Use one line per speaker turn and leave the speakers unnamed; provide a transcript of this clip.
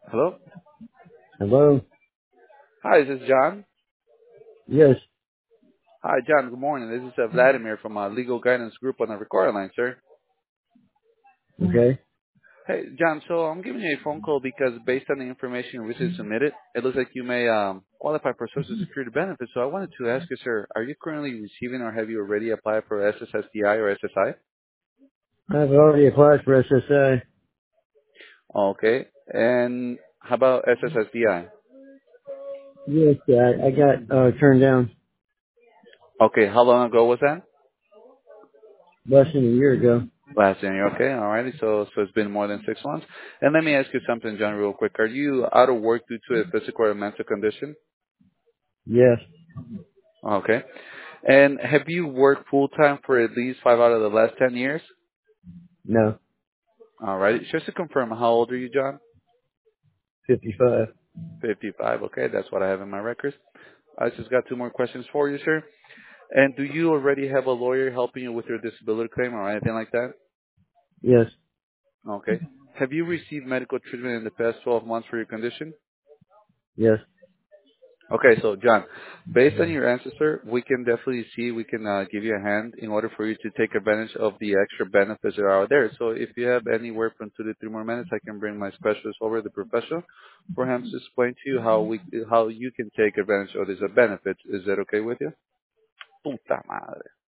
Hello?
Hello?
Hi, is this John?
Yes.
Hi, John. Good morning. This is Vladimir from Legal Guidance Group on the recording line, sir.
Okay.
Hey, John, so I'm giving you a phone call because based on the information you recently submitted, it looks like you may qualify for Social Security benefits. So I wanted to ask you, sir, are you currently receiving or have you already applied for SSSDI or SSI?
I've already applied for SSI.
Okay. And how about SSSDI?
Yes, I got turned down
Okay. How long ago was that?
less than a year ago.
Last year. Okay. Alrighty. So it's been more than 6 months. And let me ask you something, John, real quick. Are you out of work due to a physical or mental condition?
Yes.
Okay. And have you worked full time for at least 5 out of the last 10 years?
No.
All right. Just to confirm, how old are you, John?
55.
55. Okay, that's what I have in my records. I just got two more questions for you, sir. And do you already have a lawyer helping you with your disability claim or anything like that?
Yes.
Okay. Have you received medical treatment in the past 12 months for your condition?
Yes.
Okay, so John, based on your answer, sir, we can definitely see we can give you a hand in order for you to take advantage of the extra benefits that are out there. So if you have anywhere from 2 to 3 more minutes, I can bring my specialist over, the professional, for him to explain to you how you can take advantage of these benefits. Is that okay with you? Puta madre.